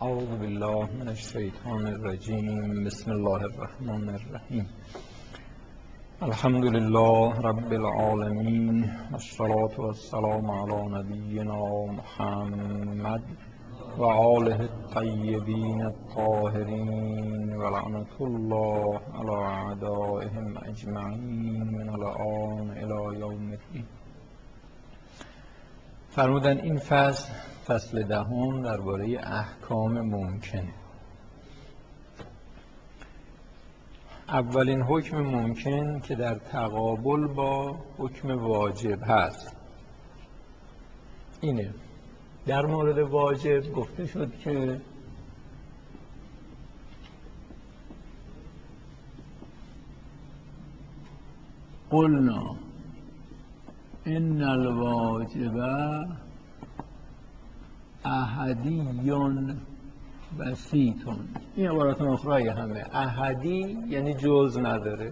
اعوذ بالله من الشیطان الرجیم. بسم الله الرحمن الرحیم. الحمد لله رب العالمین والصلاة والسلام علی نبینا محمد و آله الطیبین الطاهرین و لعنة الله علی اعدائهم اجمعین من الآن الی یوم الدین. فرمودن این فصل دهم درباره احکام ممکن. اولین حکم ممکن که در تقابل با حکم واجب هست اینه. در مورد واجب گفته شد که قلنا ان الواجب احدی بسیط. این عبارت اخرای همه. احدی یعنی جز نداره،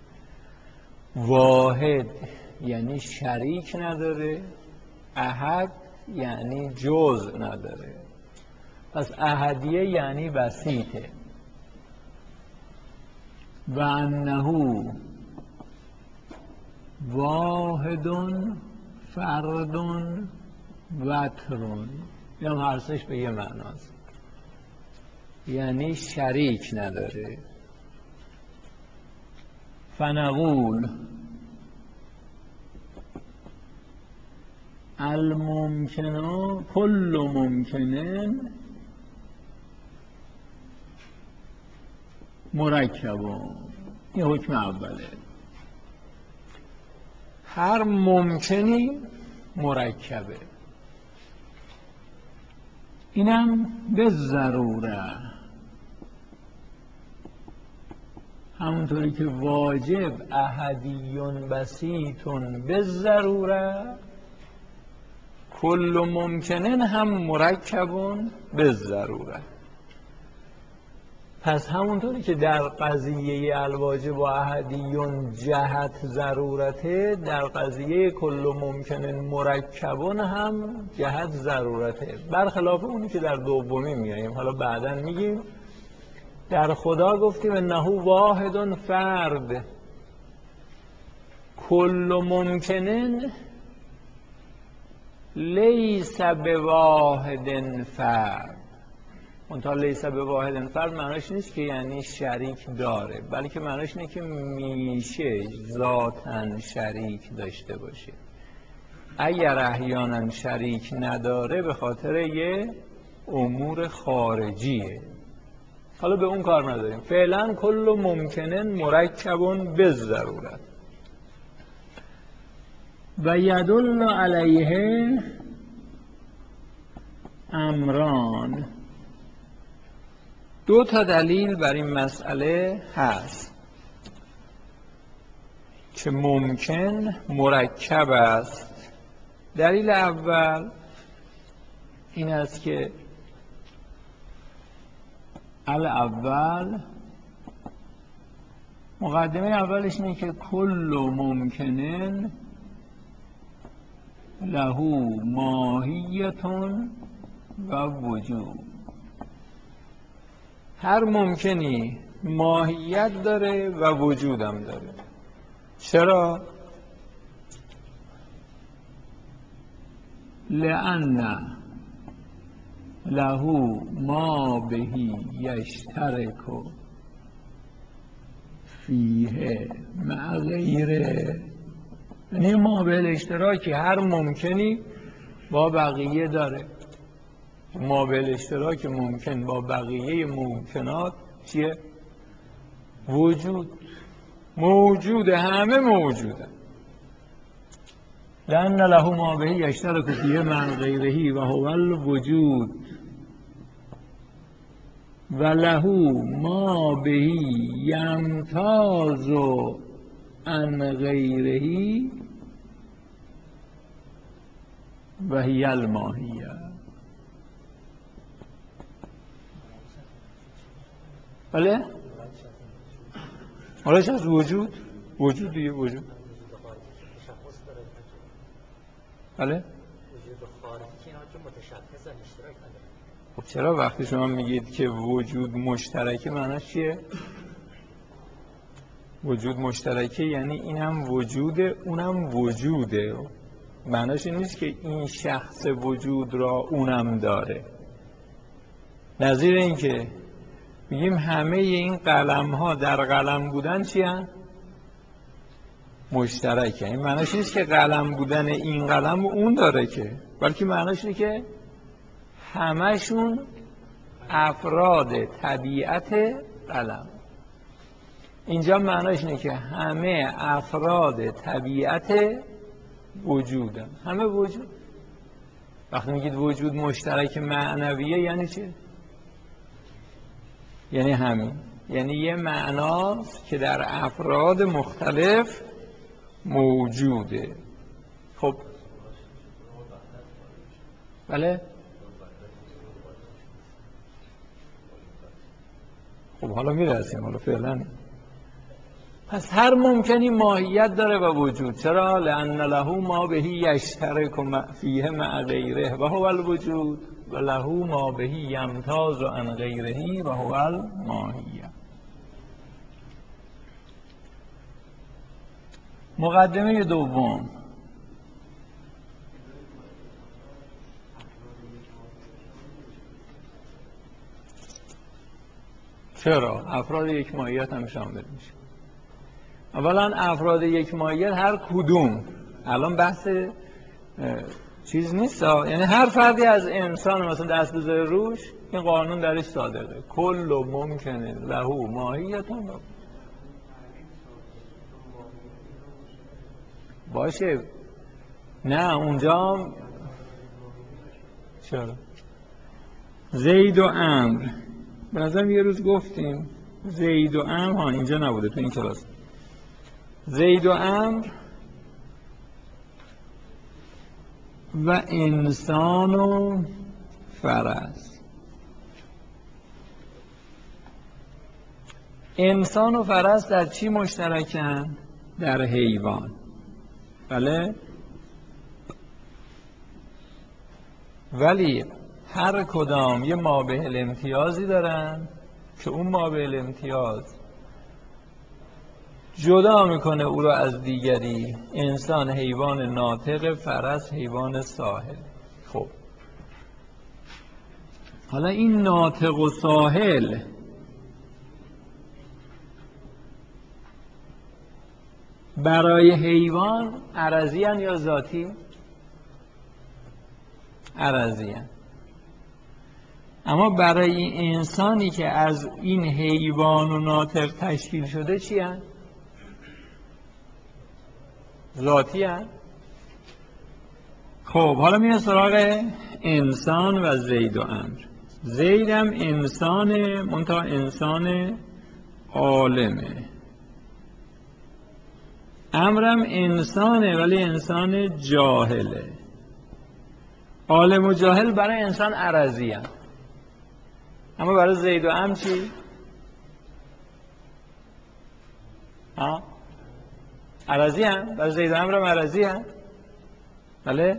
واحد یعنی شریک نداره، احد یعنی جز نداره. پس احدیه یعنی بسیطه. و انه واحد فرد وتر. این هم هر سهش به یه معناست، یعنی شریک نداره. فنقول الممکن کل ممکن مرکب. این حکم اوله. هر ممکنی مرکبه. اینم به ضروره، همونطوری که واجب احدیون بسیطون به ضروره، کل ممکنن هم مرکبون به ضروره. پس همونطوری که در قضیه الواجب و احدیون جهت ضرورته، در قضیه کل ممکنن مرکبون هم جهت ضرورته، برخلاف اونی که در دومی میاییم. حالا بعداً میگیم. در خدا گفتیم انه واحد فرد. کل ممکنن لیس بواحد فرد. منتها لیس بواحد فرد معناش نیست که یعنی شریک داره، بلکه معناش اینه که میشه ذاتاً شریک داشته باشه. اگر احیانا شریک نداره به خاطر یه امور خارجیه. حالا به اون کار نداریم. فعلا کل ممکنن مرکبون به ضرورت. و یدل علیه امران. دو تا دلیل بر این مسئله هست که ممکن مرکب است. دلیل اول این است که الاول، مقدمه اولش اینه که کل ممکنن له ماهیتون و وجود. هر ممکنی ماهیت داره و وجودم داره. چرا؟ لأن له ما بهی یشترک فیه مع غیره. یعنی ما به اشتراکی هر ممکنی با بقیه داره. ما به اشتراک ممکن با بقیه ممکنات چیه؟ وجود. موجوده، همه موجوده. لأن له ما بهی یشترک فیه مع غیره و هو الوجود و له ما بهی یمتاز عن غیره و هی الماهیه. بله؟ حالش از وجود دیگه وجود. بله؟ وجود خارجی که اینا که متشخص اشتراک نداره. خب چرا وقتی شما میگید که وجود مشترکه معناش چیه؟ وجود مشترکه یعنی اینم وجوده اونم وجوده، معناش این نیست که این شخص وجود را اونم داره. نظیر این که میگیم همه این قلم ها در قلم بودن چی هست؟ مشترکه. این معناش نیست که قلم بودن این قلم اون داره که، بلکه معناش اینه که همشون افراد طبیعت قلم. اینجا معناش اینه که همه افراد طبیعت وجودن، همه وجود. وقتی میگید وجود مشترک معنویه یعنی چی؟ یعنی همین، یعنی یه معناست که در افراد مختلف موجوده. خب بله؟ خب حالا میرسیم، حالا فعلا. پس هر ممکنی ماهیت داره و وجود. چرا؟ لأن له ما بهی یشترک فیه مع غیره و هو الوجود و له ما بهی یمتاز عن غیره و هو الماهیه. مقدمه دوم، چرا؟ افراد یک ماهیت هم شامل میشه. اولا افراد یک ماهیت هر کدوم، الان بحث چیز نیست، یعنی هر فردی از انسان مثلا دست بذاره روش، این قانون درش صادقه، کل ممکنه له ماهیت هم باشه. نه اونجا چرا؟ زید و عمرو به نظرم یه روز گفتیم زید و عمرو، ها اینجا نبوده تو این کلاس. زید و عمرو و انسان و فرس. انسان و فرس در چی مشترکن؟ در حیوان. بله؟ ولی هر کدام یه مابع الامتیازی دارن که اون مابع الامتیاز جدا میکنه او را از دیگری. انسان حیوان ناطق، فرس حیوان ساحل. خب حالا این ناطق و ساحل برای حیوان عرضی هن یا ذاتی؟ عرضی هن. اما برای انسانی که از این حیوان و ناطق تشکیل شده چی هن؟ ذاتی هن. خب حالا میاد سراغ انسان و زید و عمرو. زید هم انسانه، منتها انسان عالمه. عمرو هم انسانه ولی انسان جاهله. عالم و جاهل برای انسان عرضی هم. اما برای زید و عمرو چی؟ عرضی هم؟ برای زید و عمرو هم عرضی هم؟ بله؟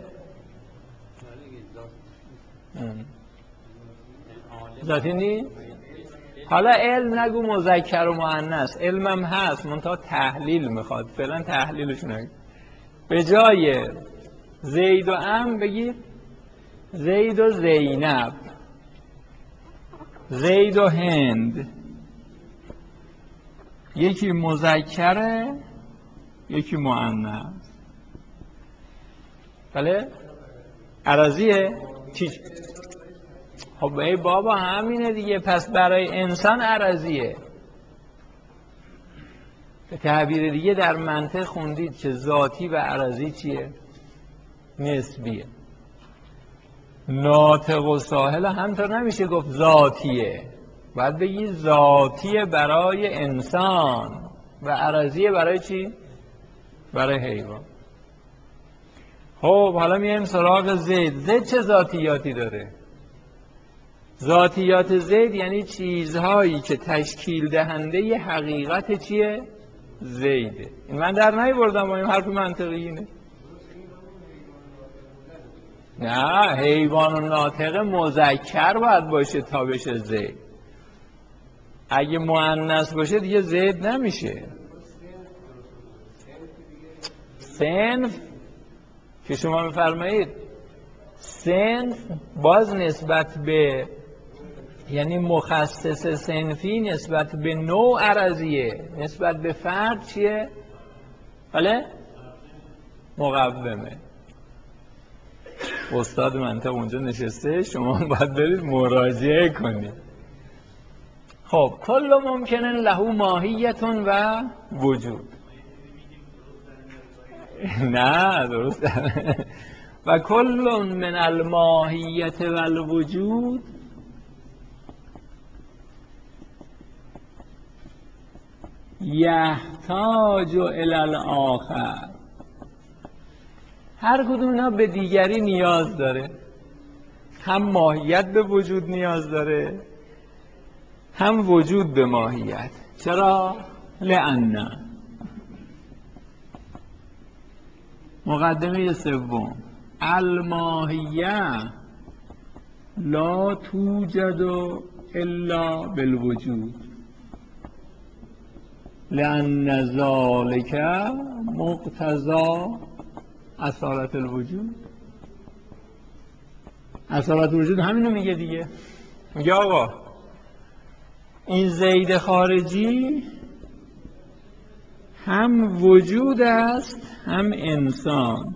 ذاتی نیست؟ حالا علم نگو مذکر و مؤنث، علمم هست منتها تحلیل میخواد، فعلا تحلیلش نگو. به جای زید و عمرو بگید زید و زینب، زید و هند. یکی مذکره یکی مؤنث. بله؟ عرضیه؟ چی؟ خب ای بابا همینه دیگه. پس برای انسان عرضیه. به تعبیر دیگه در منطق خوندید که ذاتی و عرضی چیه؟ نسبیه. ناطق و ساحل همطور نمیشه گفت ذاتیه، باید بگی ذاتیه برای انسان و عرضیه برای چی؟ برای حیوان. خب حالا میایم سراغ زید. زید چه ذاتیاتی داره؟ ذاتیات زید یعنی چیزهایی که تشکیل دهنده ی حقیقت چیه؟ زیده. این من در نیاوردم با این حرف منطقی اینه. نه، حیوان و ناطق مذکر باید باشه تا بشه زید. اگه مؤنث باشه دیگه زید نمیشه. صنف که شما میفرمایید صنف باز نسبت به، یعنی مخصص صنفی نسبت به نوع عرضیه، نسبت به فرد چیه؟ بله؟ مقومه. استاد منطق اونجا نشسته، شما باید برید مراجعه کنید. خب کل ممکنن له ماهیت و وجود. نه درست. و کل من الماهیت و الوجود یحتاج الی الاخر. هر کدوم اینا به دیگری نیاز داره. هم ماهیت به وجود نیاز داره، هم وجود به ماهیت. چرا؟ لأن مقدمه سوم الماهیه لا توجد الا بالوجود لأن ذلك مقتضى اصالت الوجود. اصالت الوجود همینو میگه دیگه. میگه آقا این زید خارجی هم وجود است هم انسان،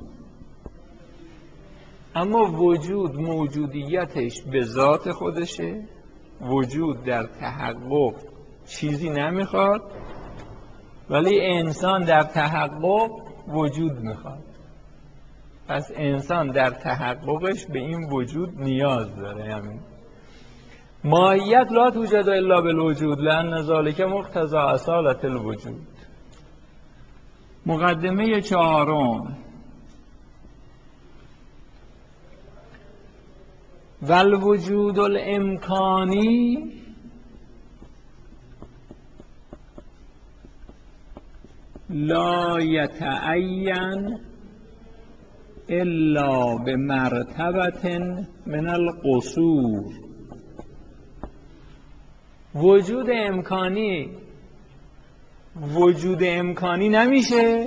اما وجود موجودیتش به ذات خودشه، وجود در تحقق چیزی نمیخواد، ولی انسان در تحقق وجود میخواد. پس انسان در تحققش به این وجود نیاز داره. همین ماهیت لا توجد الا بالوجود لأن ذلك مقتضى اصالت الوجود. مقدمه چهارم والوجود الامکانی لا یتعین الا بمرتبة من القصور. وجود امکانی نمیشه،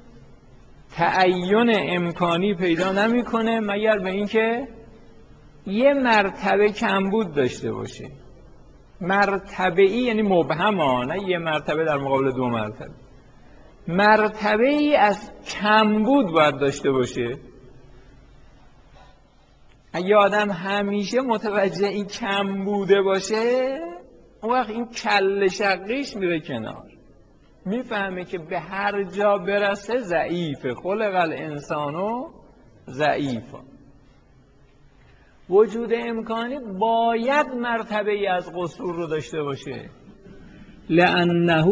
تعین امکانی پیدا نمیکنه مگر به اینکه یه مرتبه کمبود داشته باشه. مرتبه ای یعنی مبهمه، نه یه مرتبه در مقابل دو مرتبه. مرتبه ای از کمبود باید داشته باشه. اگه آدم همیشه متوجه این کمبوده باشه، اون وقت این کله شقیش میره کنار، میفهمه که به هر جا برسه ضعیفه. خلق الانسانو ضعیفه. وجود امکانی باید مرتبه ای از قصور رو داشته باشه. لأنه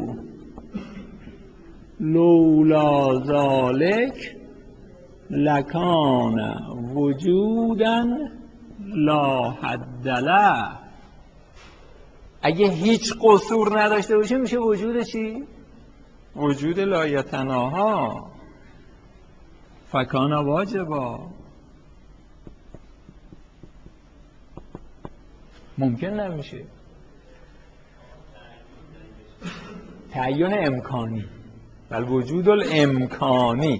لولا ذلك لکان وجودا لا حد له. اگه هیچ قصور نداشته باشه میشه وجود چی؟ وجود لا یتناها. فکان واجبا. ممکن نمیشه. تعین امکانی بل وجود الامکانی.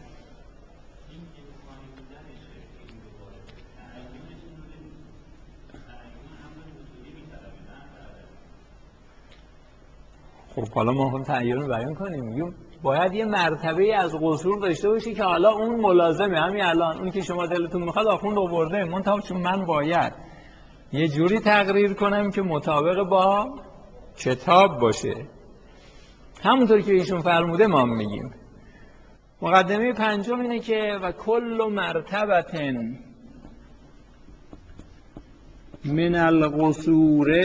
خب حالا ما هم تعین رو بیان کنیم. میگیم باید یه مرتبه از قصور داشته باشی که حالا اون ملازمه. همین الان اون که شما دلتون میخواد آخوند آورده، منتها چون من باید یه جوری تقریر کنم که مطابق با کتاب باشه، همونطور که ایشون فرموده ما میگیم. مقدمه پنجم اینه که و کل مرتبة من القصور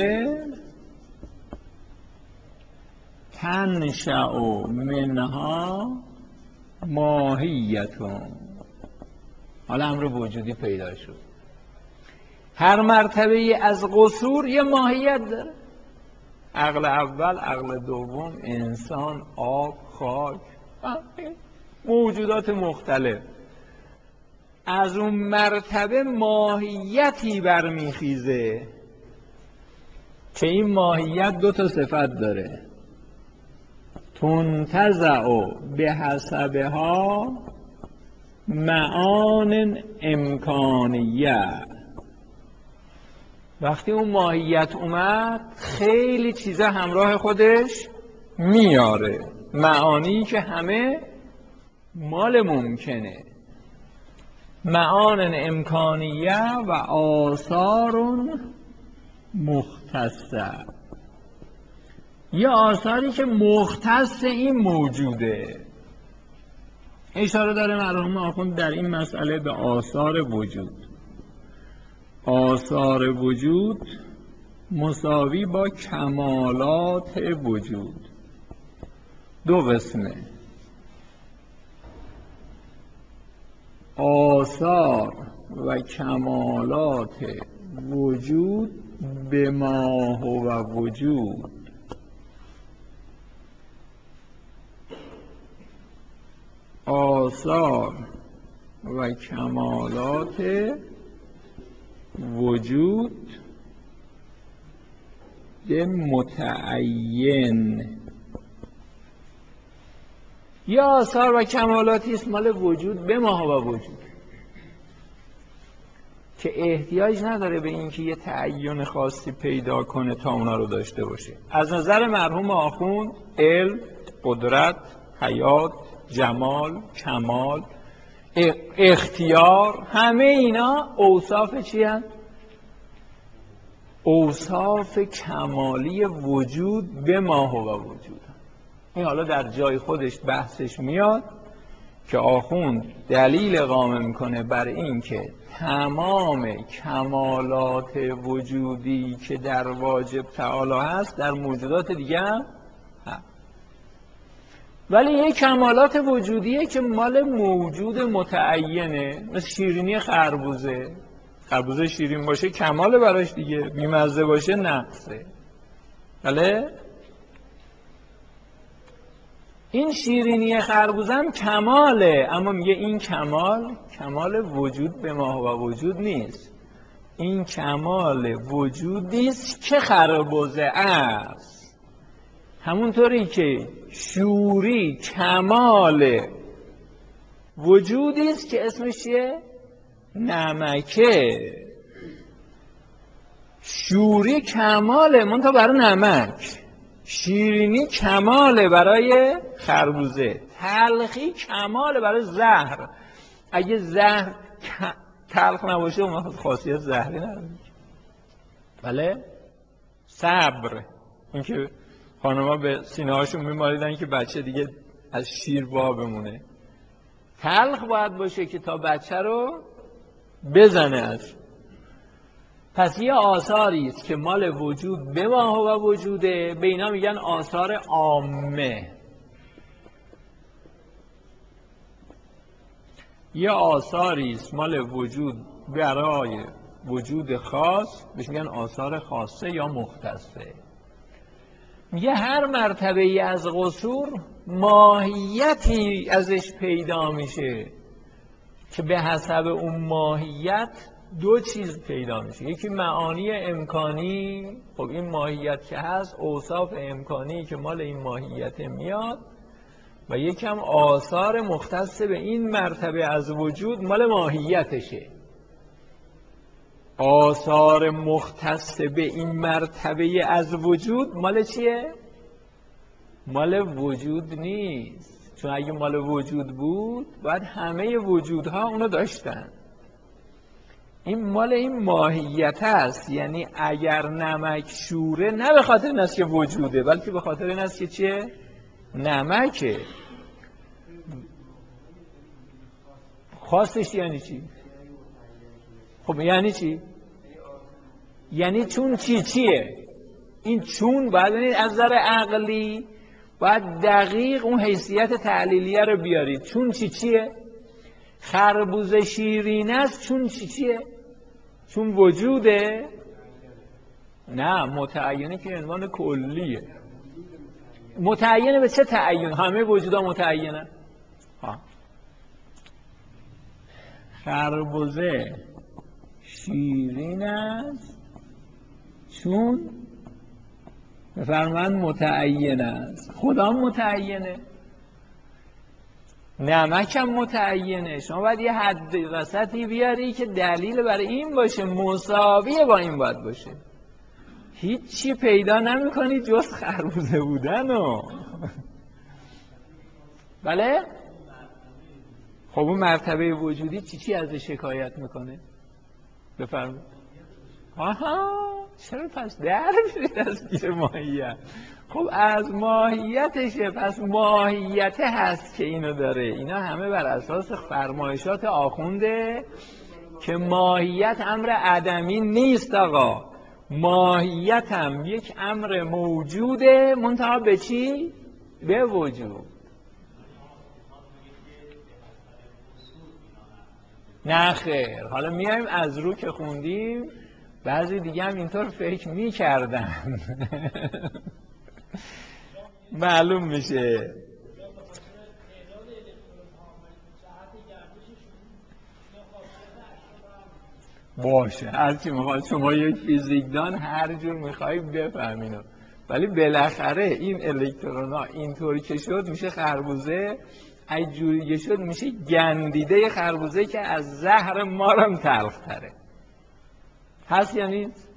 تنشأ منها ماهیتون. حالا امر وجودی پیدا شد. هر مرتبه از قصور یه ماهیت داره. عقل اول، عقل دوم، انسان، آب، خاک، موجودات مختلف. از اون مرتبه ماهیتی برمیخیزه که این ماهیت 2 تا صفت داره. تنتزع به حسبها معان امکانیه. وقتی اون ماهیت اومد خیلی چیزا همراه خودش میاره، معانی که همه مال ممکنه، معان امکانیه و آثار مختصه، یه آثاری که مختص این موجوده. اشاره داره مرحوم آخوند در این مسئله به آثار وجود. آثار وجود مساوی با کمالات وجود. 2 قسمه. آثار و کمالات وجود به ما هو وجود. آثار و کمالات وجود به متعین. یا آثار و کمالاتی است مال وجود به ما هو وجود که احتیاج نداره به اینکه یه تعین خاصی پیدا کنه تا اونا رو داشته باشه. از نظر مرحوم آخوند علم، قدرت، حیات، جمال، کمال، اختیار، همه اینا اوصاف چی هست؟ اوصاف کمالی وجود به ما هو وجود. این حالا در جای خودش بحثش میاد که آخوند دلیل قائم میکنه بر این که تمام کمالات وجودی که در واجب تعالی هست در موجودات دیگه هم هست، ولی یک کمالات وجودیه که مال موجود متعینه. مثل شیرینی خربوزه. خربوزه شیرین باشه کماله براش دیگه، بیمزه باشه نقصه. بله؟ این شیرینی خربوزه هم کماله، اما میگه این کمال وجود به ما و وجود نیست. این کمال وجودی است که خربوزه است. همونطوری که شوری کمال وجودی است که اسمش چیه؟ نمکه. شوری کماله منتها برای نمک، شیرینی کماله برای خربوزه، تلخی کماله برای زهر. اگه زهر تلخ نباشه اون خاصیت زهری نداره. بله؟ صبر، اینکه خانم‌ها به سینه هاشون میمالیدن که بچه دیگه از شیر وا بمونه. تلخ باید باشه که تا بچه رو بزنه از. پس یه آثاری است که مال وجود به ما هو وجوده، به اینا میگن آثار عامه. یه آثاری است مال وجود برای وجود خاص، بهش میگن آثار خاصه یا مختصه. میگه هر مرتبه ای از قصور ماهیتی ازش پیدا میشه که به حسب اون ماهیت 2 چیز پیدا میشه. یکی معانی امکانی، خب این ماهیت که هست اوصاف امکانی که مال این ماهیت میاد، و یکم آثار مختص به این مرتبه از وجود مال ماهیتشه. آثار مختص به این مرتبه از وجود مال چیه؟ مال وجود نیست، چون اگه مال وجود بود باید همه وجودها اونو داشتن. این مال این ماهیت است. یعنی اگر نمک شوره نه به خاطر این است که وجوده، بلکه به خاطر این است که چیه؟ نمکه. خاصش یعنی چی؟ خب یعنی چی؟ یعنی چون چیه؟ این چون باید از نظر عقلی باید دقیق اون حیثیت تعلیلیه رو بیارید. چون چیه؟ خربوزه شیرین است چون چیه؟ چون وجوده؟ نه، متعینه که عنوان کلیه. متعینه به چه تعین؟ همه وجودا متعینه. خربزه شیرین است چون بفرمایند متعین است. خدا متعینه، نمکم متعینه. شما باید یه حد وسطی بیاری که دلیل برای این باشه، مساویه با این باید باشه. هیچی پیدا نمی کنی جز خربوزه بودن و بله؟ خب اون مرتبه وجودی چی ازش شکایت میکنه؟ بفرمایید. آها، چرا پس در میرید از گیر ماهیت؟ خب از ماهیتشه، پس ماهیت هست که اینو داره. اینا همه بر اساس فرمایشات آخونده که ماهیت امر عدمی نیست آقا. ماهیت هم یک امر موجوده، منتها به چی؟ به وجود. نه خیر، حالا میایم از رو که خوندیم بعضی دیگه هم اینطور فکر میکردن معلوم میشه. باشه هرچی میخواد، شما یک فیزیکدان هر جور میخوایی بفهمینو، ولی بالاخره این الکترونا اینطوری که شد میشه خربوزه، اگه جوری شد میشه گندیده خربوزه که از زهر مارم تلختره. هست یا نیست؟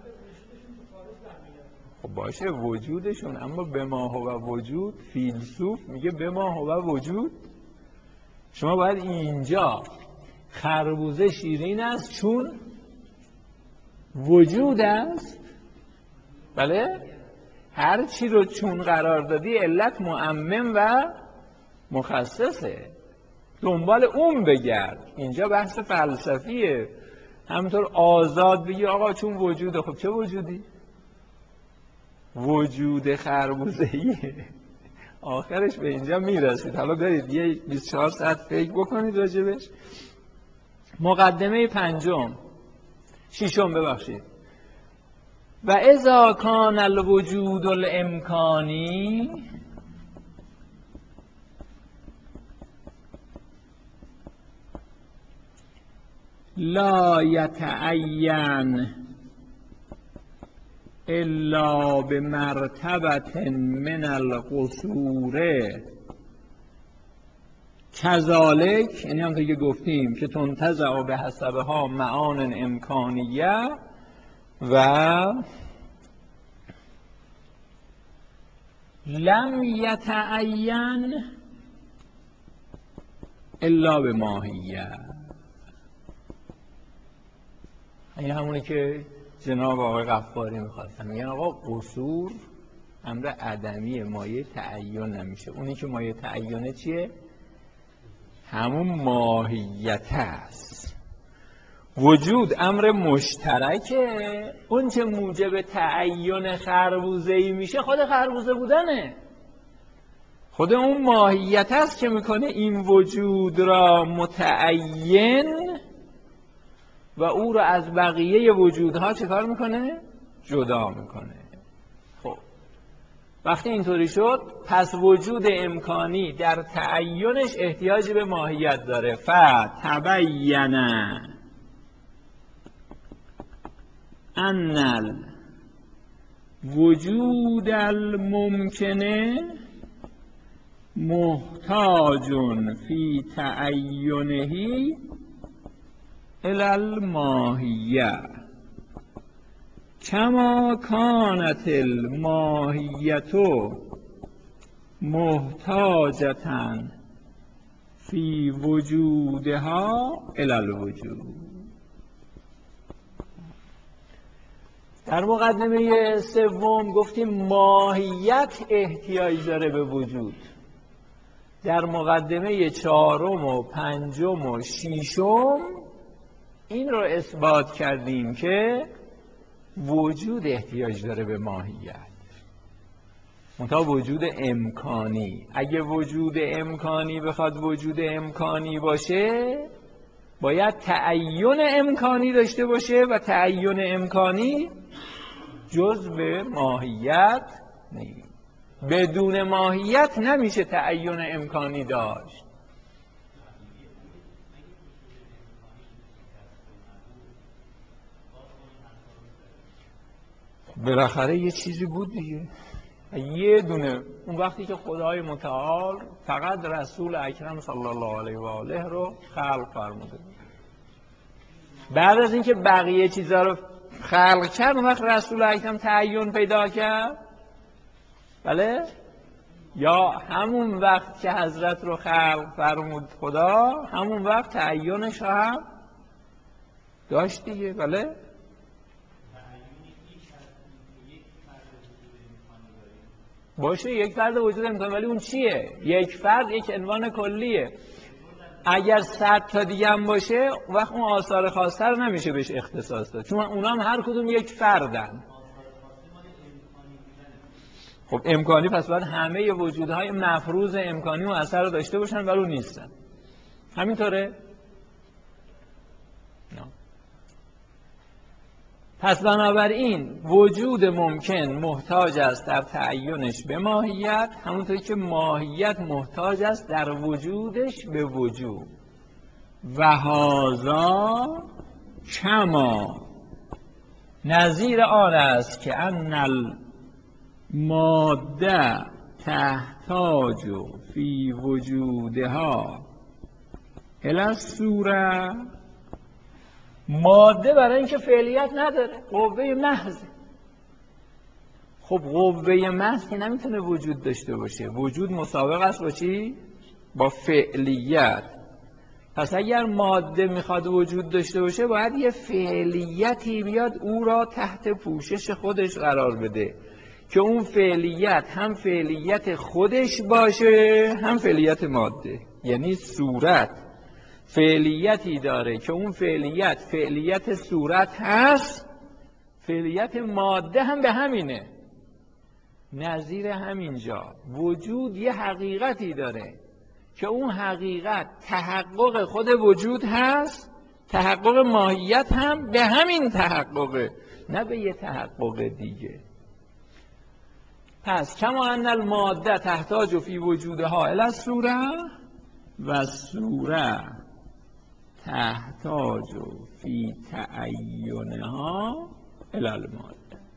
خب باشه وجودشون، اما به ما هو وجود، فیلسوف میگه به ما هو وجود. شما باید اینجا خربوزه شیرین است چون وجود است. بله؟ هر چی رو چون قرار دادی علت معمم و مخصصه، دنبال اون بگرد. اینجا بحث فلسفیه. همینطور آزاد بگی آقا چون وجوده. خب چه وجودی؟ وجود خربوزه‌ایه. آخرش به اینجا میرسید. حالا برید یه 24 ساعت فکر بکنید راجبش. مقدمه ششم ببخشید. و اذا کان الوجود الامکانی لا یتعین الا بمرتبة من القصور کذالک، یعنی همونطور که گفتیم که تنتزع به حسبها معان امکانیه و لم یتعین الا به ماهیه. این همونی که جناب آقای غفاری میخواستن، میگن آقا قصور امر عدمی، مایه تعین نمیشه. اونی که مایه تعینه چیه؟ همون ماهیت است. وجود امر مشترکه، اون چه موجب تعین خربوزه‌ای میشه خود خربوزه بودنه، خود اون ماهیت است که میکنه این وجود را متعین و او را از بقیه وجودها چه کار میکنه؟ جدا میکنه. خب وقتی اینطوری شد پس وجود امکانی در تعینش احتیاج به ماهیت داره. فتبین ان الوجود الممکنه محتاج فی تعینه الی الماهیه کما کانت الماهیت محتاجة فی وجودها الی الوجود. در مقدمه سوم گفتیم ماهیت احتیاج داره به وجود. در مقدمه چهارم و پنجم و ششم این رو اثبات کردیم که وجود احتیاج داره به ماهیت، منتها وجود امکانی. اگه وجود امکانی بخواد وجود امکانی باشه باید تعین امکانی داشته باشه و تعین امکانی جز به ماهیت نیست. بدون ماهیت نمیشه تعین امکانی داشت. بالاخره یه چیزی بود دیگه، یه دونه. اون وقتی که خدای متعال فقط رسول اکرم صلی الله علیه و آله رو خلق فرموده، بعد از اینکه بقیه چیزا رو خلق کرد اون وقت رسول اکرم تعین پیدا کرد. بله، یا همون وقت که حضرت رو خلق فرمود خدا، همون وقت تعینش هم داشت دیگه. بله، باشه یک فرد وجود امکان، ولی اون چیه؟ یک فرد یک عنوان کلیه. اگر 100 تا دیگه هم باشه وقت اون آثار خاصه رو نمیشه بهش اختصاص داد، چون اونا هم هر کدوم یک فردن. خب امکانی پس باید همه وجودهای مفروض امکانی و اثر رو داشته باشن ولی اون نیستن. همینطوره؟ نه. پس بنابراین وجود ممکن محتاج است در تعینش به ماهیت، همونطوری که ماهیت محتاج است در وجودش به وجود. و هذا کما، نظیر آن است که ان الماده تحتاج فی وجودها الی الصوره. ماده برای اینکه فعلیت نداره، قوه محض. خب قوه محض که نمیتونه وجود داشته باشه، وجود مسابق است با چی؟ با فعلیت. پس اگر ماده میخواد وجود داشته باشه باید یه فعلیتی بیاد او را تحت پوشش خودش قرار بده که اون فعلیت هم فعلیت خودش باشه هم فعلیت ماده. یعنی صورت فعلیتی داره که اون فعلیت صورت هست، فعلیت ماده هم به همینه. نظیر همینجا وجود یه حقیقتی داره که اون حقیقت تحقق خود وجود هست، تحقق ماهیت هم به همین تحققه، نه به یه تحقق دیگه. پس کما ان الماده تحتاج فی وجودها الی الصوره و الصوره تحتاج فی تعینها الی الماده.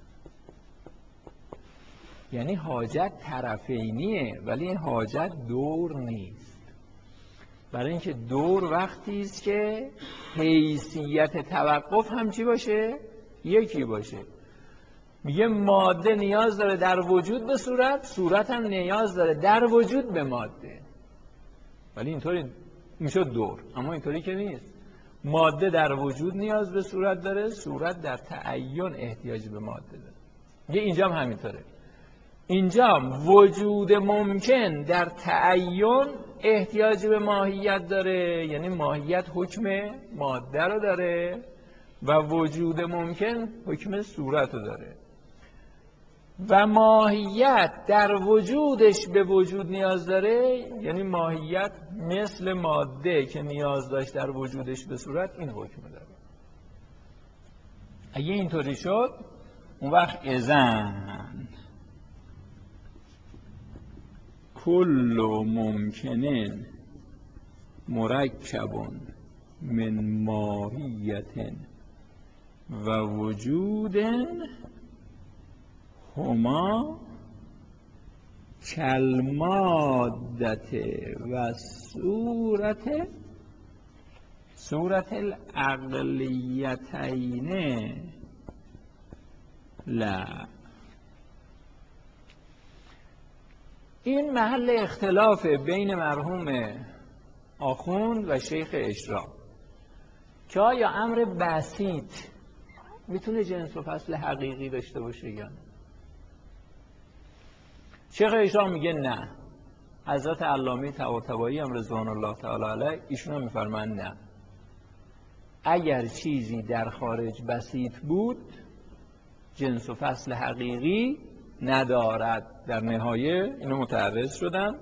یعنی حاجت طرفینیه ولی این حاجت دور نیست. برای اینکه دور وقتی است که حیثیت توقف هم چی باشه؟ یکی باشه. میگه ماده نیاز داره در وجود به صورت، صورت هم نیاز داره در وجود به ماده. ولی اینطوری میشه دور، اما اینطوری که نیست. ماده در وجود نیاز به صورت داره، صورت در تعین احتیاج به ماده داره. میگه اینجا هم همینطوره. اینجا وجود ممکن در تعین احتیاج به ماهیت داره، یعنی ماهیت حکم ماده رو داره و وجود ممکن حکم صورت رو داره. و ماهیت در وجودش به وجود نیاز داره، یعنی ماهیت مثل ماده که نیاز داشت در وجودش به صورت این حکم داره. اگه اینطوری شد اون وقت اذن کل ممکن مرکب من ماهیت و وجود هما کالمادة و صورت العقلیتین لا. این محل اختلاف بین مرحوم آخوند و شیخ اشراق که آیا امر بسیط میتونه جنس و فصل حقیقی داشته باشه یا نه. شیخ اشراق میگه نه. حضرت علامه طباطبایی هم رضوان الله تعالی علیه ایشون هم میفرمان نه. اگر چیزی در خارج بسیط بود جنس و فصل حقیقی ندارد. در نهایه اینو متعرض شدن.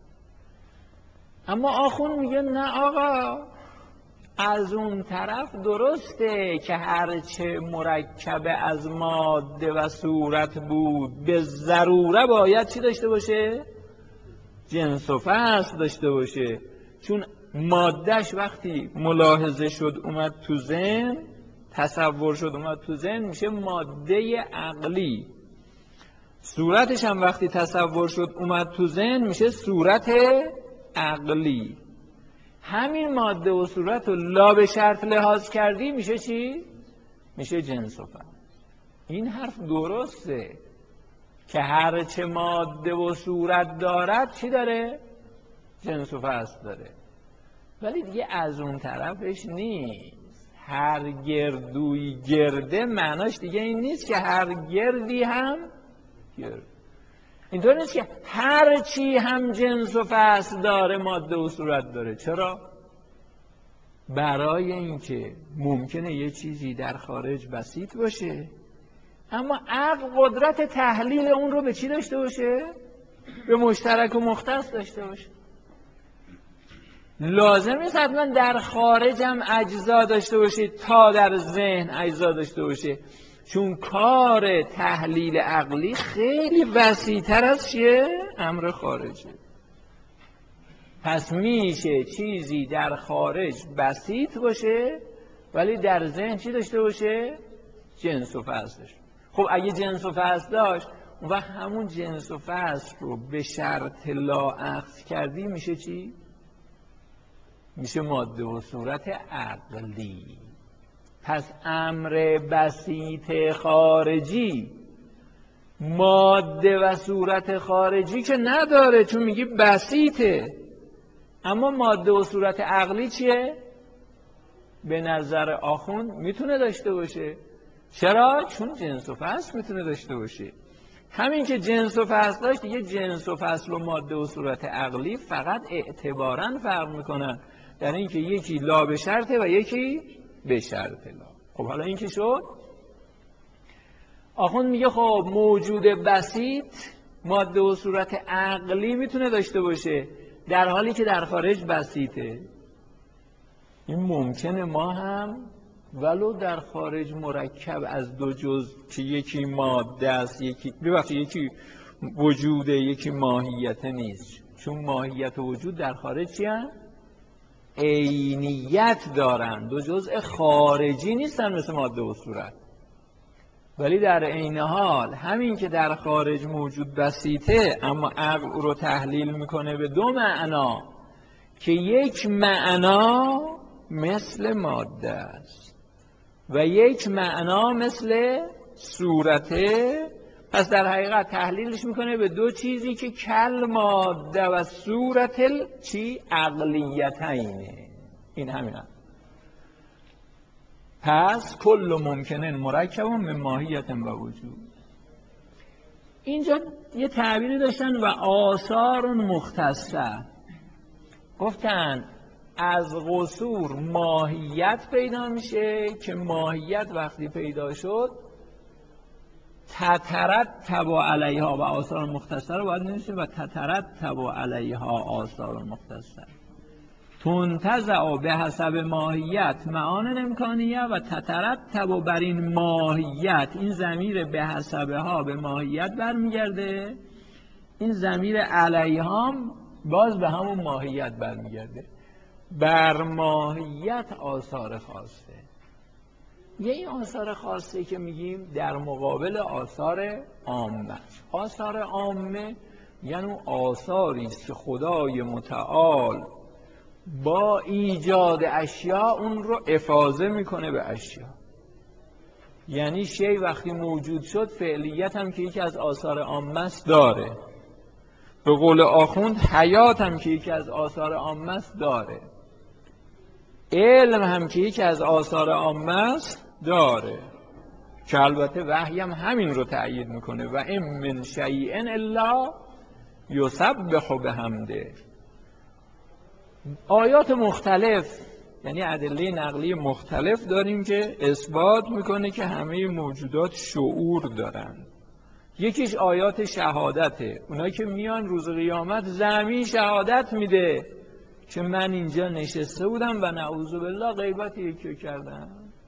اما آخوند میگه نه آقا، از اون طرف درسته که هرچه مرکب از ماده و صورت بود به ضروره باید چی داشته باشه؟ جنس و فصل داشته باشه. چون مادهش وقتی ملاحظه شد اومد تو ذهن تصور شد اومد تو ذهن میشه ماده عقلی. صورتش هم وقتی تصور شد اومد تو ذهن میشه صورت عقلی. همین ماده و صورت رو لا به شرط لحاظ کردی میشه چی؟ میشه جنس و فصل. این حرف درسته که هرچه ماده و صورت دارد چی داره؟ جنس و فصل داره. ولی دیگه از اون طرفش نیست. هر گردوی گرده معناش دیگه این نیست که هر گردی هم گرد. اینطور نیست که هر چی هم جنس و فصل داره ماده و صورت داره. چرا؟ برای اینکه ممکنه یه چیزی در خارج بسیط باشه اما عقل قدرت تحلیل اون رو به چی داشته باشه؟ به مشترک و مختص داشته باشه. لازم نیست حتما در خارج هم اجزا داشته باشه تا در ذهن اجزا داشته باشه، چون کار تحلیل عقلی خیلی وسیع‌تر از چیه؟ امر خارجی. پس میشه چیزی در خارج بسیط باشه ولی در ذهن چی داشته باشه؟ جنس و فصل داشته. خب اگه جنس و فصل داشت اون وقت همون جنس و فصل رو به شرط لا اخذ کردی میشه چی؟ میشه ماده و صورت عقلی. پس امر بسیط خارجی ماده و صورت خارجی که نداره، چون میگی بسیطه. اما ماده و صورت عقلی چیه؟ به نظر آخوند میتونه داشته باشه. چرا؟ چون جنس و فصل میتونه داشته باشه. همین که جنس و فصل داشت دیگه جنس و فصل و ماده و صورت عقلی فقط اعتباراً فرق میکنن، در اینکه یکی لا به شرطه و یکی به شرط لا. خب حالا این که شد، آخوند میگه خب موجود بسیط ماده و صورت عقلی میتونه داشته باشه در حالی که در خارج بسیطه. این ممکنه ما هم ولو در خارج مرکب از دو جزء که یکی ماده است یکی وجوده یکی ماهیت نیست، چون ماهیت و وجود در خارج چی هست؟ عینیت دارن، دو جزء خارجی نیستن مثل ماده و صورت. ولی در عین حال همین که در خارج موجود بسیطه اما عقل او رو تحلیل میکنه به دو معنا که یک معنا مثل ماده است و یک معنا مثل صورته. پس در حقیقت تحلیلش میکنه به دو چیزی که کل ماده و صورت چی؟ عقلیتینه. این همین هم. پس کل ممکنه مرکب من ماهیت و وجود. اینجا یه تعبیری داشتن و آثار مختصه. گفتن از قصور ماهیت پیدا میشه که ماهیت وقتی پیدا شد تترتب علیها و آثار مختصه رو باید نمیشه و تترتب علیها آثار مختصه تنتزع به حسب ماهیت معان امکانیه و تترتب بر این ماهیت. این ضمیر به حسب ها به ماهیت برمیگرده، این ضمیر علیها باز به همون ماهیت برمیگرده. بر ماهیت آثار خاصه. این آثار خاصه که میگیم در مقابل آثار عامه. آثار عامه یعنی آثاری است که خدای متعال با ایجاد اشیاء اون رو افاضه میکنه به اشیاء. یعنی شی وقتی موجود شد فعلیت هم که یکی از آثار عامه است داره. به قول آخوند حیات هم که یکی از آثار عامه است داره. علم هم که یکی از آثار عامه است داره، که البته وحی هم همین رو تأیید میکنه و ان من شیء الا یسبح بحمده. آیات مختلف یعنی ادله نقلی مختلف داریم که اثبات میکنه که همه موجودات شعور دارن. یکیش آیات شهادته، اونایی که میان روز قیامت زمین شهادت میده که من اینجا نشسته بودم و نعوذ بالله غیبت یکی کردم.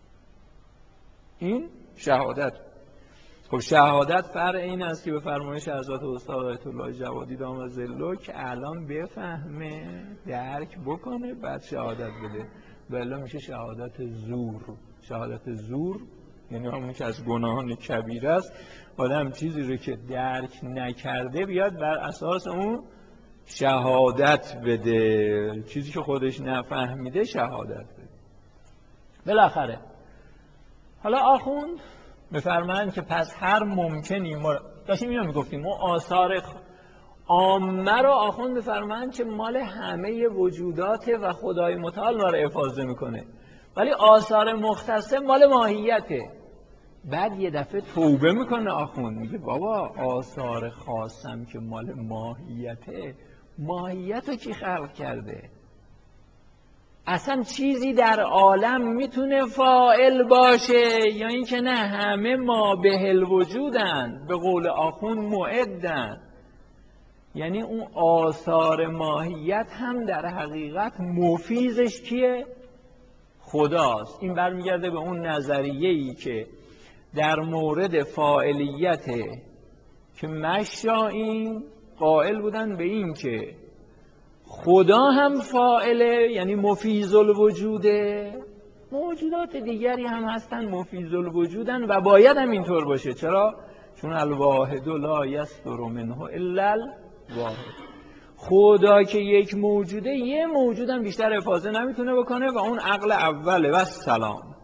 این شهادت. خب شهادت فرع این است که به فرمایش حضرت استاد آیت الله جوادی دام ظله که الان بفهمه درک بکنه بعد شهادت بده، ولی میشه شهادت زور. شهادت زور یعنی همون که از گناهان کبیره است. آدم چیزی رو که درک نکرده بیاد بر اساس اون شهادت بده، چیزی که خودش نفهمیده شهادت بده. بالاخره حالا آخوند بفرمایند که پس هر ممکنی ما داشتیم اینو میگفتیم، ما آثار عامه رو آخوند بفرمایند که مال همه وجودات و خدای متعال ما رو افاضه میکنه، ولی آثار مختصه مال ماهیته. بعد یه دفعه توبه میکنه آخوند، میگه بابا آثار خاصم که مال ماهیته، ماهیت رو کی خلق کرده؟ اصلا چیزی در عالم میتونه فاعل باشه یا اینکه نه همه ما به الوجودن، به قول آخوند معدن. یعنی اون آثار ماهیت هم در حقیقت مفیزش کیه؟ خداست. این برمیگرده به اون نظریه‌ای که در مورد فاعلیت که مشائین قائل بودن به این که خدا هم فاعله، یعنی مفیض الوجوده، موجودات دیگری هم هستن مفیض الوجودن و باید هم اینطور باشه. چرا؟ چون الواحد لا یصدر منه الا الواحد. خدا که یک موجوده، یه موجودم بیشتر افاضه نمیتونه بکنه و اون عقل اوله و سلام.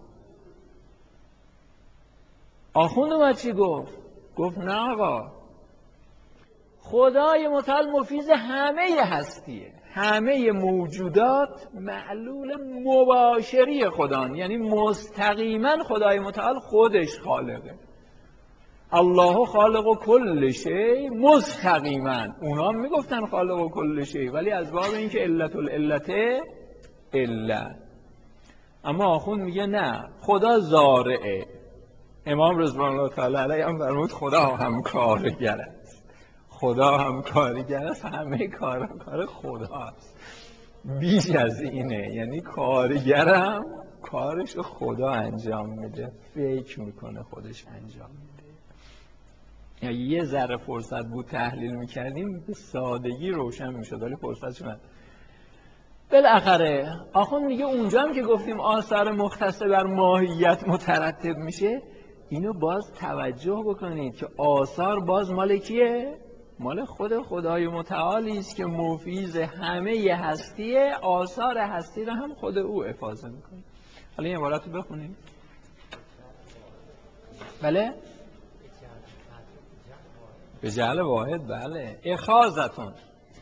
آخوند اومد چی گفت؟ گفت نه آقا، خدای متعال مفیض همه هستیه، همه موجودات معلول مباشری خدان، یعنی مستقیما خدای متعال خودش خالقه. الله خالق کل شیء مستقیما. اونا میگفتن خالق کل شیء ولی از باب اینکه علت العلت علت. اما آخوند میگه نه، خدا زارعه. امام رضوان الله تعالی علیه هم فرمود خدا هم کارگر است، خدا هم کارگر است، همه کار خداست، بیش از اینه. یعنی کارگرم کارش خدا انجام میده، فکر میکنه خودش انجام میده. یا یه ذره فرصت بود تحلیل میکردیم به سادگی روشن میشد، ولی فرصت نداریم. بالاخره آخوند میگه اونجا هم که گفتیم آثار مختصه بر ماهیت مترتب میشه، اینو باز توجه بکنید که آثار باز مال کیه؟ مال خود خدای متعالی است که مفیض همه هستیه. آثار هستی رو هم خود او افاضه میکنه. حالا این عبارت رو بخونیم. بله؟ به جعل واحد. بله. اخاذتون.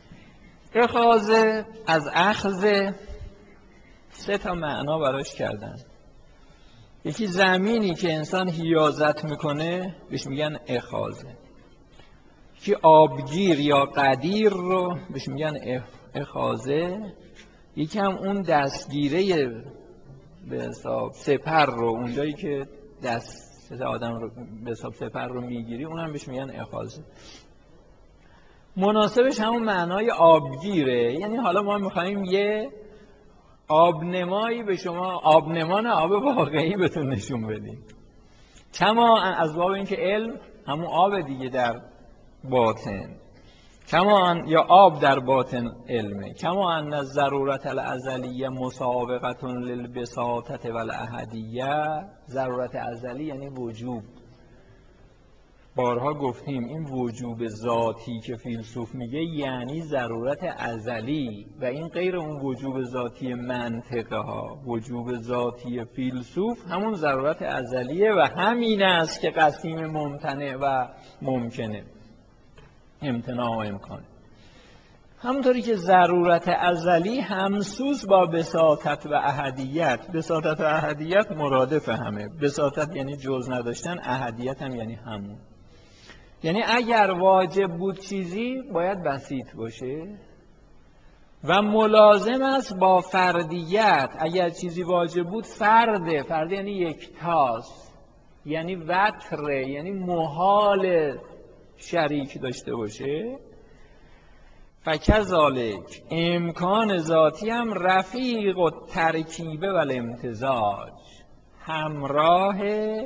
اخاذه از اخذ 3 تا معنا براش کردن. یکی زمینی که انسان حیازت میکنه بهش میگن اخاذه. یکی آبگیر یا قدیر رو بهش میگن اخاذه. یکی هم اون دستگیره به حساب سپر رو، اونجایی که دست آدم رو به حساب سپر رو میگیری، اونم بهش میگن اخاذه. مناسبش همون معنای آبگیره. یعنی حالا ما میخواییم یه آبنمایی به شما، آبنمان آب واقعی بهتون نشون بدیم. کما از باب اینکه علم همون آب دیگه در باطن، کما یا آب در باطن علمه. کما ان الضرورت الازلیه مسابقه للبساطه والاحدیه. ضرورت ازلی یعنی وجوب. بارها گفتیم این وجوب ذاتی که فیلسوف میگه یعنی ضرورت ازلی و این غیر اون وجوب ذاتی منطقه ها. وجوب ذاتی فیلسوف همون ضرورت ازلیه و همین است که قسیم ممتنع و ممکنه، امتناع و امکان. همونطوری که ضرورت ازلی همسوز با بساطت و احدیت. بساطت و احدیت مرادف همه. بساطت یعنی جز نداشتن، احدیت هم یعنی همون. یعنی اگر واجب بود چیزی باید بسیط باشه و ملازم است با فردیت. اگر چیزی واجب بود فرده، فرد یعنی یکتاست، یعنی وتره، یعنی محال شریک داشته باشه. فکذالک امکان ذاتی هم رفیق و ترکیبه و الامتزاج، همراه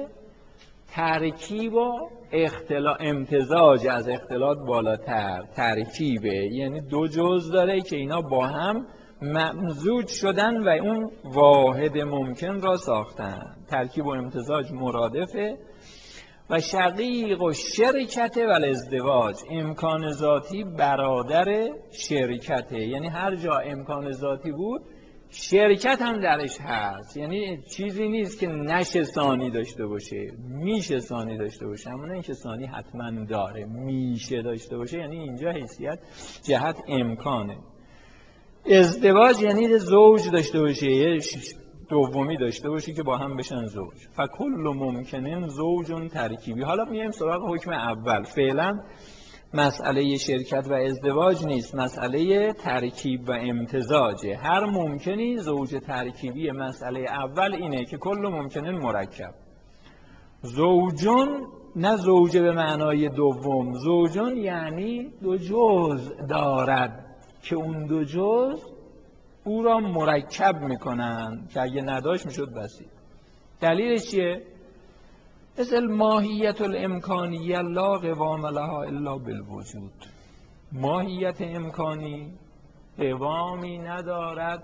ترکیب و امتزاج، از اختلاط بالاتر. ترکیبه یعنی 2 جزء داره که اینا با هم ممزوج شدن و اون واحد ممکن را ساختن. ترکیب و امتزاج مرادفه. و شقیق و شرکت و ازدواج، امکان ذاتی برادر شرکته، یعنی هر جا امکان ذاتی بود شرکت هم درش هست، یعنی چیزی نیست که نشه ثانی داشته باشه، میشه ثانی داشته باشه، اما نه اینکه ثانی حتما داره، میشه داشته باشه، یعنی اینجا حیثیت جهت امکانه. ازدواج یعنی زوج داشته باشه، یه دومی داشته باشه که با هم بشن زوج. فکل ممکنن زوج ترکیبی. حالا میایم سراغ حکم اول. فعلا مسئله شرکت و ازدواج نیست، مسئله ترکیب و امتزاجه. هر ممکنی زوج ترکیبی. مسئله اول اینه که کل ممکنن مرکب. زوجون نه زوجه به معنای دوم، زوجون یعنی دو جزء دارد که اون دو جزء او را مرکب میکنن که اگه نداشت میشد بسیط. دلیلش چیه؟ مثل ماهیت الامکانیه لا قوام لها الا بالوجود. ماهیت امکانی قوامی ندارد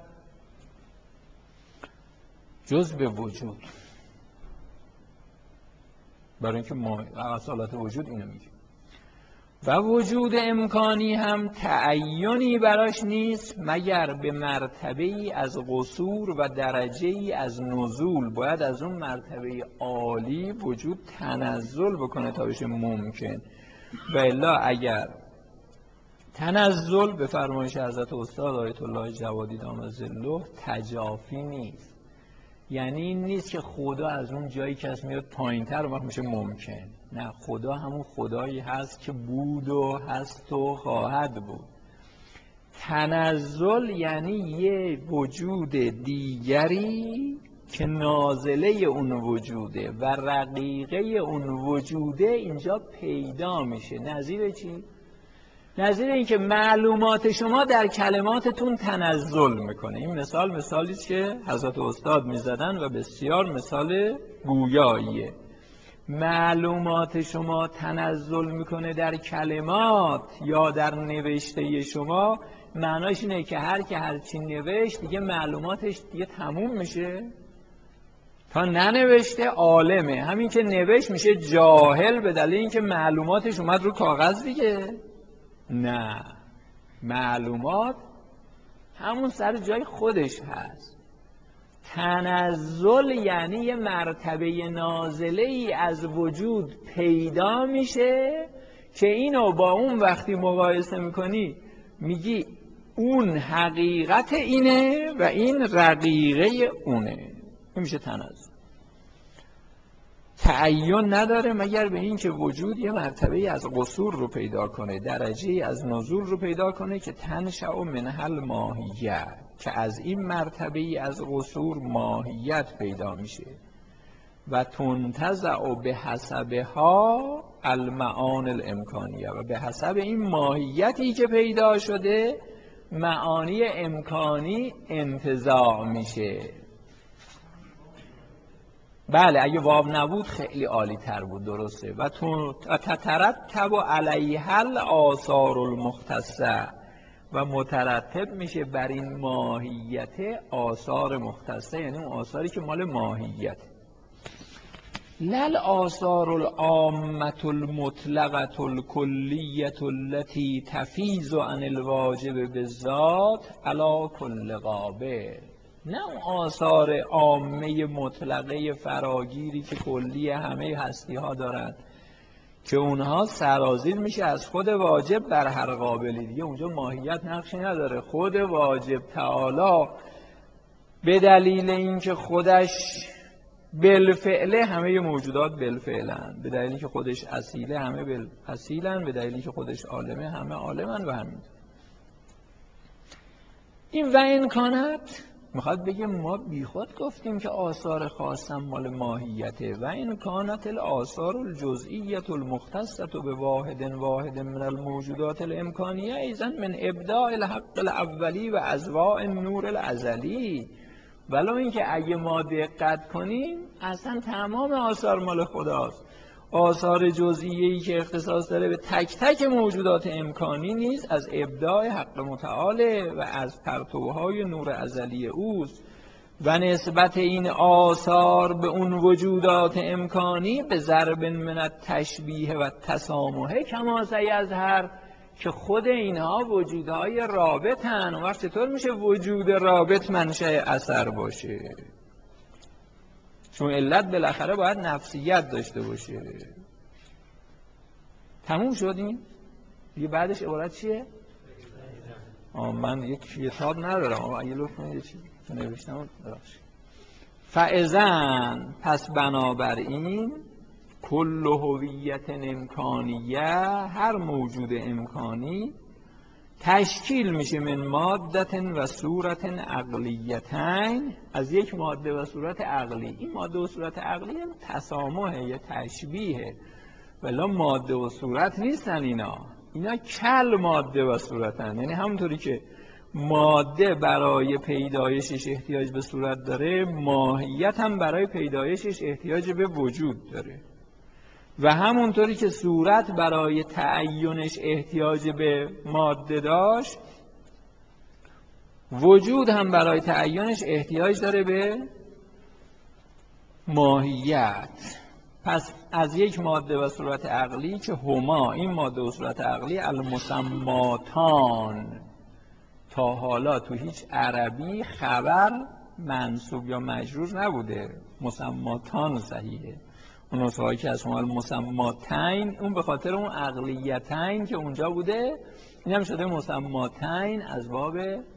جز به وجود. برای اینکه اصالت وجود اینو میگه. و وجود امکانی هم تعینی براش نیست مگر به مرتبه‌ای از قصور و درجه‌ای از نزول. باید از اون مرتبه عالی وجود تنزل بکنه تا بشه ممکن. و الا اگر تنزل به فرمایش حضرت استاد آیت الله جوادی دام ظله تجافی نیست، یعنی این نیست که خدا از اون جایی که از میاد پایین‌تر وقت میشه ممکن. نه، خدا همون خدایی هست که بود و هست و خواهد بود. تنزل یعنی یه وجود دیگری که نازله اون وجوده و رقیقه اون وجوده اینجا پیدا میشه. نظیر چی؟ نظیر این که معلومات شما در کلماتتون تنزل میکنه. این مثالی است که حضرت استاد میزدن و بسیار مثال گویاییه. معلومات شما تنزل میکنه در کلمات یا در نوشته شما، معناش اینه که هر که هرچی نوشت دیگه معلوماتش دیگه تموم میشه. تا ننوشته عالمه، همین که نوشت میشه جاهل به دلیل اینکه معلوماتش اومد رو کاغذ دیگه. نه، معلومات همون سر جای خودش هست. تنزل یعنی یه مرتبه نازله ای از وجود پیدا میشه که اینو با اون وقتی مقایسه میکنی میگی اون حقیقت اینه و این رقیقه اونه. این میشه تنزل. تعین نداره مگر به این که وجود یه مرتبه از قصور رو پیدا کنه، درجه از نزول رو پیدا کنه که تنشأ منها ماهیت، که از این مرتبه از قصور ماهیت پیدا میشه. و تنتزع به حسبها المعانی الامکانیه، و به حسب این ماهیتی که پیدا شده معانی امکانی انتزاع میشه. بله، اگه واو نبود خیلی عالی تر بود، درسته. و تترتب علیها الاثار المختصه، و مترتب میشه بر این ماهیت آثار مختصه، یعنی اون آثاری که مال ماهیت. لل آثار العامة المطلقة الکلیة التي تفیض عن الواجب بالذات علی کل قابل. نه اون آثار عامه مطلقه فراگیری که کلی همه هستی ها دارند که اونها سرازیر میشه از خود واجب بر هر قابلی دیگه. اونجا ماهیت نقشی نداره. خود واجب تعالی به دلیل اینکه خودش بالفعله همه موجودات بالفعلن، به دلیلی که خودش اصیله همه بالاصیلن، به دلیلی که خودش عالمه همه عالمن و همین. این و امکانات میخواد بگه ما بیخود گفتیم که آثار خاصم مال ماهیته. و امکانات الاثار الجزئیه المختصه به واحد من الموجودات الامکانیه ایضا من ابداع الحق الاولی و ازواء النور الازلی. ولو اینکه اگه ما دقت کنیم اصلا تمام آثار مال خداست. آثار جزئیه‌ای که اختصاص داره به تک تک موجودات امکانی نیست، از ابداع حق متعاله و از پرتوهای نور ازلی اوست و نسبت این آثار به اون وجودات امکانی به ضرب من التشبیه و تسامحه کما سیظهر که خود اینها وجودهای رابطن. و وقت چطور میشه وجود رابط منشأ اثر باشه؟ چون علت بالاخره باید نفسیت داشته باشه. تموم شد این؟ دیگه بعدش عبارت چیه؟ من یک کتاب ندارم اما اگه لطف کنید یه چیزی که نوشتم ببخشید. فاذن پس بنابراین کل هویت امکانیه، هر موجود امکانی تشکیل میشه من مادت و صورت عقلیتین، از یک ماده و صورت عقلی. این ماده و صورت عقلی هم تسامحه یا تشبیهه، ولی ماده و صورت نیستن اینا کل ماده و صورتن. یعنی همونطوری که ماده برای پیدایشش احتیاج به صورت داره، ماهیت هم برای پیدایشش احتیاج به وجود داره، و همونطوری که صورت برای تعینش احتیاج به ماده داشت، وجود هم برای تعینش احتیاج داره به ماهیت. پس از یک ماده و صورت عقلی که هما، این ماده و صورت عقلی، المسماتان، تا حالا تو هیچ عربی خبر منصوب یا مجرور نبوده، مسماتان صحیحه. اون نسخه‌ای که از شما المسماتین، اون به خاطر اون عقلیتین که اونجا بوده، این هم شده مسماتین از باب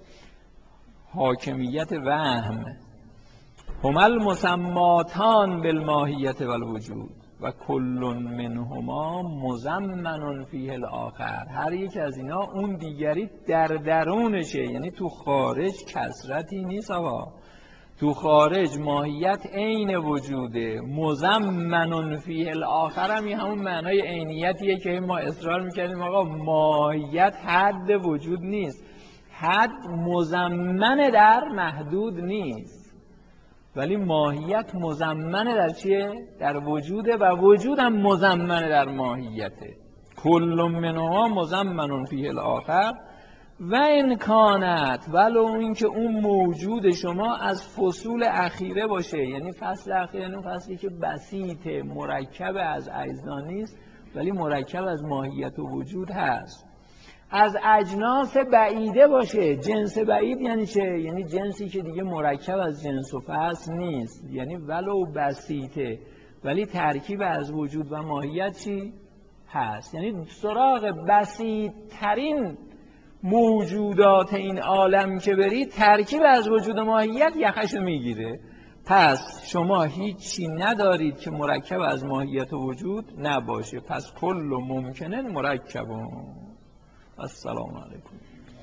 حاکمیت وهم. هما المسماتان بالماهیت والوجود و کل منهما مضمن فیه الاخر. هر یک از اینا اون دیگری در درونشه، یعنی تو خارج کثرتی نیست آقا، تو خارج ماهیت عین وجوده. مضمن فیه الاخر هم همون معنای عینیتیه که ما اصرار میکردیم آقا ماهیت حد وجود نیست، حد مضمن در محدود نیست، ولی ماهیت مضمن در چیه؟ در وجوده، و وجود هم مضمن در ماهیته. کل منها مضمن فیه الاخر و امکانت، ولو اینکه اون موجود شما از فصول اخیره باشه، یعنی فصل اخیر، یعنی فصلی که بسیطه، مرکب از اجزا نیست ولی مرکب از ماهیت و وجود هست، از اجناس بعیده باشه. جنس بعید یعنی چه؟ یعنی جنسی که دیگه مرکب از جنس و فصل نیست، یعنی ولو بسیطه ولی ترکیب از وجود و ماهیت چی؟ هست. یعنی سراغ بسیط ترین موجودات این عالم که برید، ترکیب از وجود و ماهیت یخشو میگیره. پس شما هیچی ندارید که مرکب از ماهیت و وجود نباشه. پس کل ممکنه مرکبون. السلام علیکم.